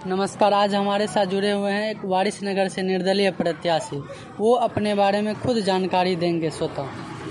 नमस्कार। आज हमारे साथ जुड़े हुए हैं एक वारिसनगर से निर्दलीय प्रत्याशी। वो अपने बारे में खुद जानकारी देंगे स्वतः।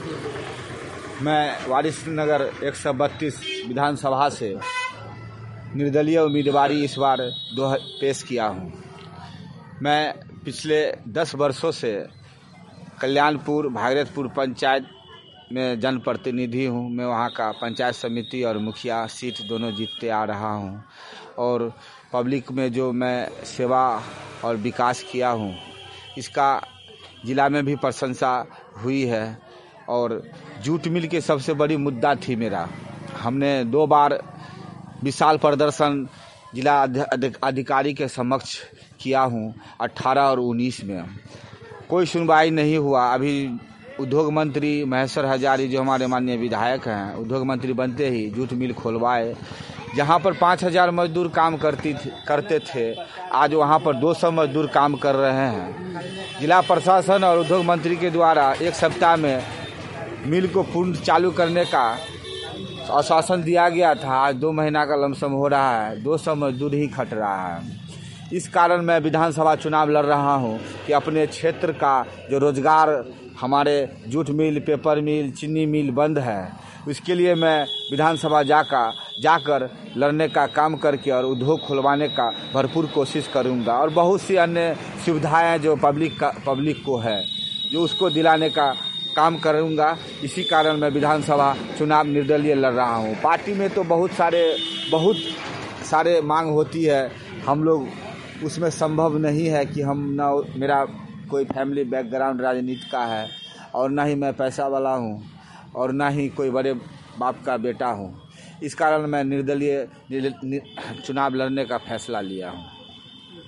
मैं वारिसनगर 132 विधानसभा से निर्दलीय उम्मीदवारी इस बार पेश किया हूँ। मैं पिछले 10 वर्षों से कल्याणपुर भागीरथपुर पंचायत में जनप्रतिनिधि हूँ। मैं वहाँ का पंचायत समिति और मुखिया सीट दोनों जीतते आ रहा हूँ और पब्लिक में जो मैं सेवा और विकास किया हूँ इसका ज़िला में भी प्रशंसा हुई है। और जूट मिल की सबसे बड़ी मुद्दा थी मेरा। हमने 2 बार विशाल प्रदर्शन जिला अधिकारी के समक्ष किया हूँ, 18 और 19 में। कोई सुनवाई नहीं हुआ। अभी उद्योग मंत्री महेश्वर हजारी जो हमारे माननीय विधायक हैं, उद्योग मंत्री बनते ही जूट मिल खोलवाए। जहाँ पर 5000 मजदूर काम करते थे, आज वहाँ पर 200 मजदूर काम कर रहे हैं। जिला प्रशासन और उद्योग मंत्री के द्वारा 1 सप्ताह में मिल को पूर्ण चालू करने का आश्वासन दिया गया था। आज 2 महीना का लमसम हो रहा है, 200 मजदूर ही खट रहा है। इस कारण मैं विधानसभा चुनाव लड़ रहा हूं कि अपने क्षेत्र का जो रोजगार, हमारे जूट मिल, पेपर मिल, चीनी मिल बंद है, उसके लिए मैं विधानसभा जाकर लड़ने का काम करके और उद्योग खुलवाने का भरपूर कोशिश करूंगा। और बहुत सी अन्य सुविधाएं जो पब्लिक को है, जो उसको दिलाने का काम करूंगा। इसी कारण मैं विधानसभा चुनाव निर्दलीय लड़ रहा हूं। पार्टी में तो बहुत सारे मांग होती है, हम लोग उसमें संभव नहीं है कि हम ना, मेरा कोई फैमिली बैकग्राउंड राजनीति का है और ना ही मैं पैसा वाला हूँ और ना ही कोई बड़े बाप का बेटा हूँ। इस कारण मैं निर्दलीय चुनाव लड़ने का फैसला लिया हूँ।